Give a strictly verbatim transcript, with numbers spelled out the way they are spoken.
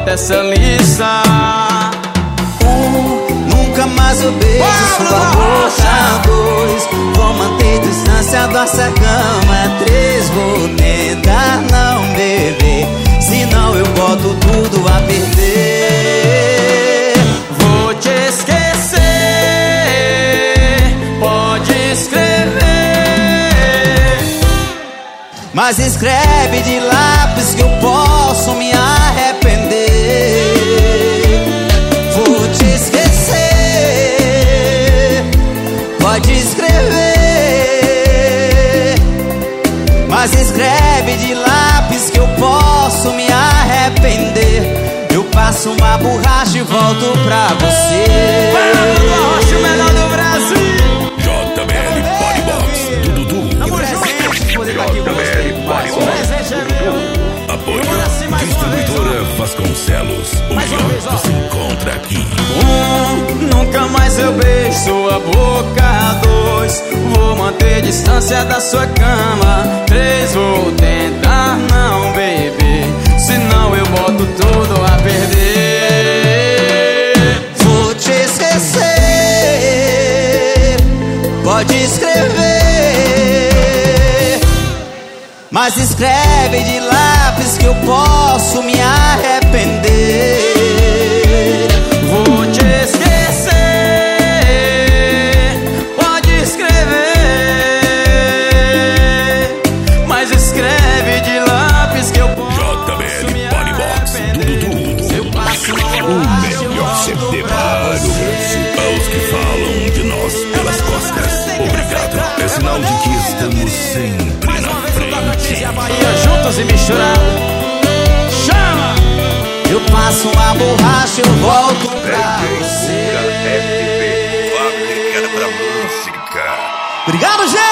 dessa lista. Um, nunca mais eu beijo sua boca. Dois, vou manter distância dessa cama. Três, vou tentar não beber, senão eu boto tudo a perder. Vou te esquecer, pode escrever, mas escreve de lápis que eu posso me arrepender. Vou te esquecer, pode escrever, mas escreve de lápis que eu posso me arrepender. Eu passo uma borracha e volto pra você. Fernando Rocha, o melhor do Brasil. J B L Bodybox do Dudu. Tamo junto. J B L Bodybox. Apoio Distribuidora Vasconcelos. O melhor você encontra aqui. Um, nunca mais eu beijo sua boca. Dois, vou manter distância da sua cama. Três, vou tentar não beber, senão eu boto tudo a perder. Vou te esquecer, pode escrever, mas escreve de lápis que eu posso me arrepender. Vou te esquecer, pode escrever, mas escreve de lápis que eu posso J B L me Bodybox do Dudu. Eu passo uma O melhor C D para o Brasil. Aos que falam de nós pelas costas, obrigado. É sinal de que estamos sempre na frente. a Bahia juntos e misturados. Chama! Eu passo uma borracha e eu volto pra você. Fábrica pra música. Obrigado, gente!